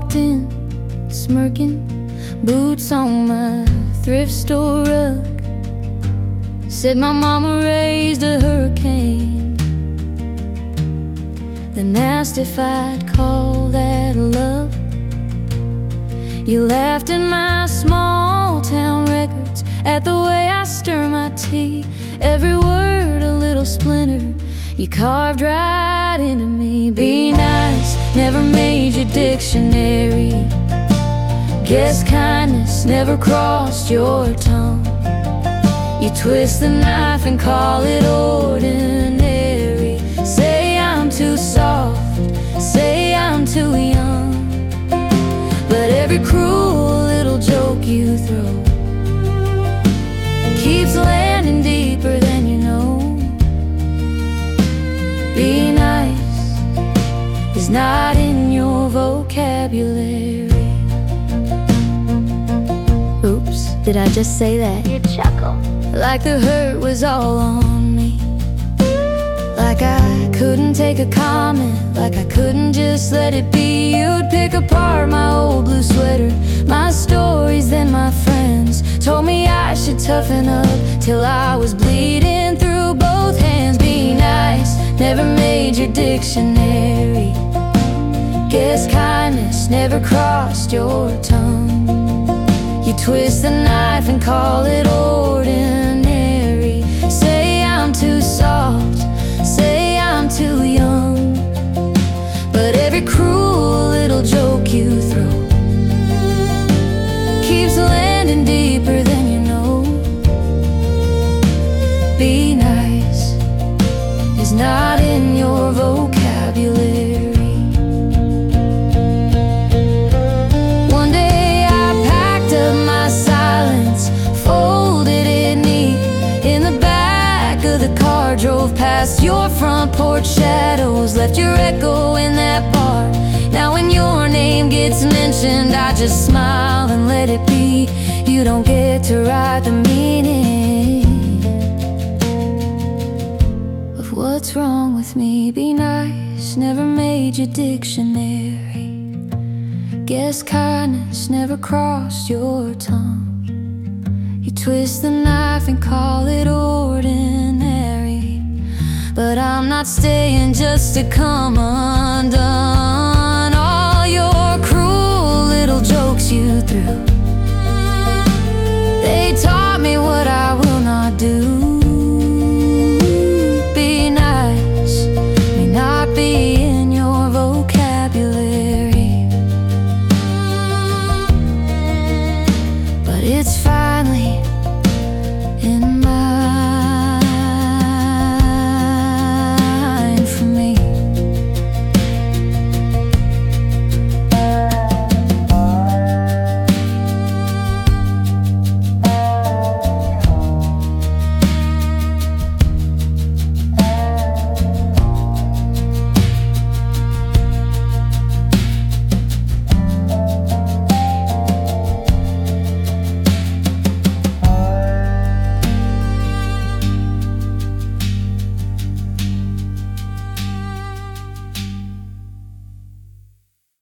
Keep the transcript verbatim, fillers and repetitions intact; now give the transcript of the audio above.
walked in, smirking, boots on my thrift store rug. Said my mama raised a hurricane, then asked if I'd call that love. You laughed at my small town records, at the way I stir my tea. Every word a little splinter, you carved right into me. Be nice never made your dictionary. Guess kindness never crossed your tongue. You twist the knife and call it ordinary. Say I'm too soft, say I'm too young, but every cruel little joke you throw keeps landing deeper than you know. Be nice is not in your vocabulary. Oops, did I just say that? You chuckle. Like the hurt was all on me, like I couldn't take a comment, like I couldn't just let it be. You'd pick apart my old blue sweater, my stories, then my friends told me I should toughen up, till I was bleeding through both hands. Be nice never made your dictionary. Guess kindness never crossed your tongue. You twist the knife and call it ordinary. Say I'm too soft, say I'm too young, but every cruel little joke you throw keeps landing deeper than you know. Be nice is not in your vocabulary. Drove past your front porch, shadows left your echo in that bar. Now when your name gets mentioned, I just smile and let it be. You don't get to write the meaning of what's wrong with me. Be nice never made your dictionary. Guess kindness never crossed your tongue. You twist the knife and call it ordinary, but I'm not staying just to come undone. All your cruel little jokes you threw